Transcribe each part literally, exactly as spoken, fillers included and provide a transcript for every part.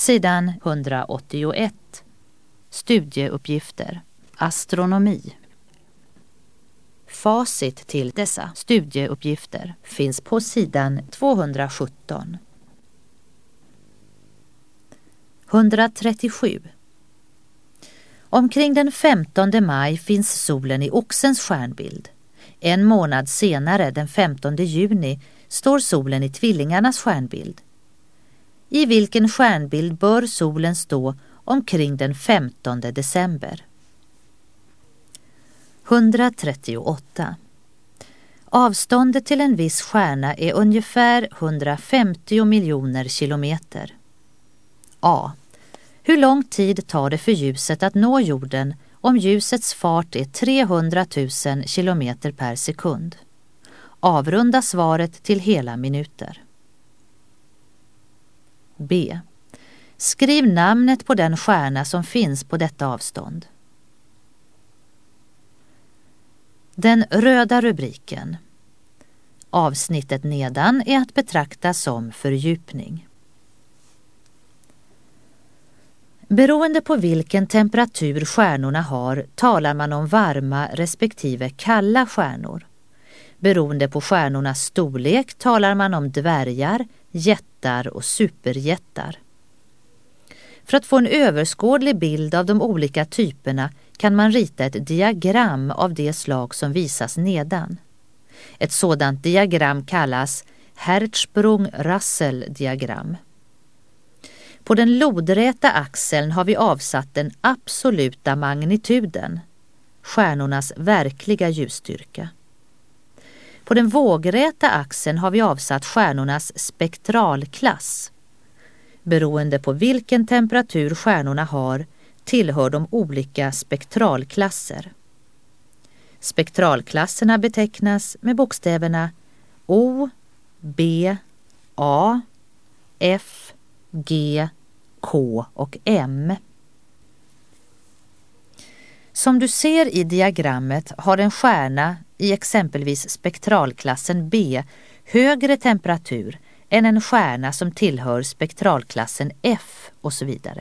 Sidan hundraåttioett. Studieuppgifter. Astronomi. Facit till dessa studieuppgifter finns på sidan tvåhundrasjutton. etthundratrettiosju. Omkring den femtonde maj finns solen i Oxens stjärnbild. En månad senare, den femtonde juni, står solen i Tvillingarnas stjärnbild. I vilken stjärnbild bör solen stå omkring den femtonde december? etthundratrettioåtta. Avståndet till en viss stjärna är ungefär hundrafemtio miljoner kilometer. A. Hur lång tid tar det för ljuset att nå jorden om ljusets fart är trehundratusen kilometer per sekund? Avrunda svaret till hela minuter. B. Skriv namnet på den stjärna som finns på detta avstånd. Den röda rubriken. Avsnittet nedan är att betrakta som fördjupning. Beroende på vilken temperatur stjärnorna har talar man om varma respektive kalla stjärnor. Beroende på stjärnornas storlek talar man om dvärgar, jättar och superjättar. För att få en överskådlig bild av de olika typerna kan man rita ett diagram av det slag som visas nedan. Ett sådant diagram kallas Hertzsprung-Russell-diagram. På den lodräta axeln har vi avsatt den absoluta magnituden, stjärnornas verkliga ljusstyrka. På den vågräta axeln har vi avsatt stjärnornas spektralklass. Beroende på vilken temperatur stjärnorna har tillhör de olika spektralklasser. Spektralklasserna betecknas med bokstäverna O, B, A, F, G, K och M. Som du ser i diagrammet har en stjärna i exempelvis spektralklassen B högre temperatur än en stjärna som tillhör spektralklassen F och så vidare.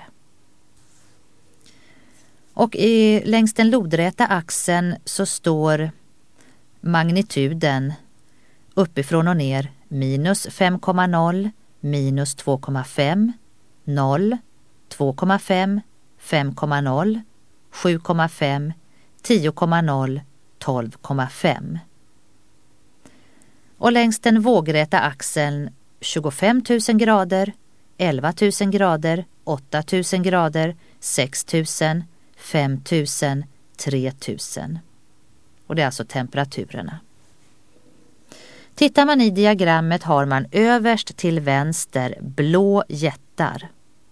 Och i, längs den lodräta axeln så står magnituden uppifrån och ner minus fem komma noll, minus två komma fem, noll, två komma fem, fem komma noll, sju komma fem, tio komma noll, tolv komma fem. Och längs den vågräta axeln tjugofem tusen grader, elva tusen grader, åtta tusen grader, sex tusen, fem tusen, tre tusen. Och det är alltså temperaturerna. Tittar man i diagrammet har man överst till vänster blå jättar.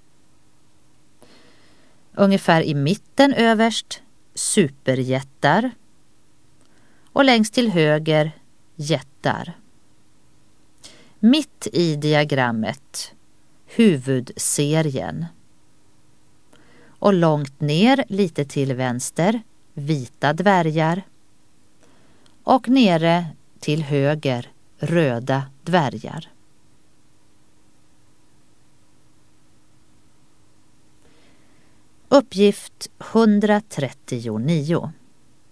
Ungefär i mitten överst superjättar. Och längst till höger jättar. Mitt i diagrammet huvudserien. Och långt ner lite till vänster vita dvärgar. Och nere till höger röda dvärgar. Uppgift etthundratrettionio.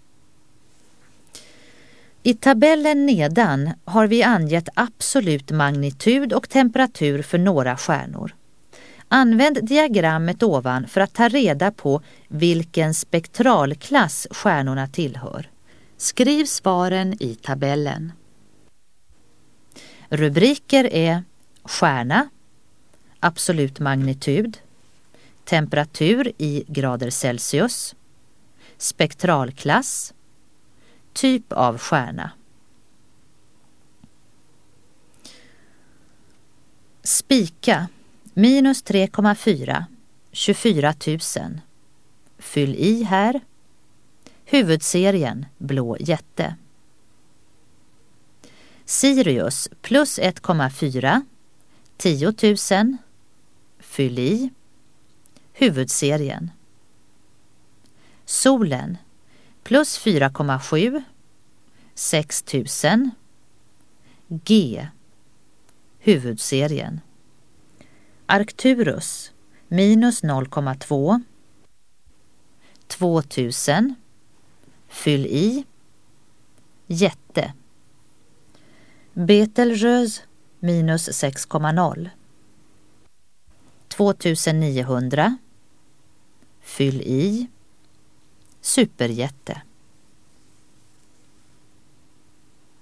I tabellen nedan har vi angett absolut magnitud och temperatur för några stjärnor. Använd diagrammet ovan för att ta reda på vilken spektralklass stjärnorna tillhör. Skriv svaren i tabellen. Rubriker är stjärna, absolut magnitud, temperatur i grader Celsius, spektralklass, typ av stjärna. Spika, minus tre komma fyra, tjugofyra tusen. Fyll i här. Huvudserien, blå jätte. Sirius, plus ett komma fyra, tio tusen. Fyll i. Huvudserien. Solen, plus fyra komma sju, sex tusen. G. Huvudserien. Arcturus, minus noll komma två, tvåtusen, fyll i, jätte. Betelgeuse minus sex komma noll, tvåtusenniohundra, fyll i, superjätte.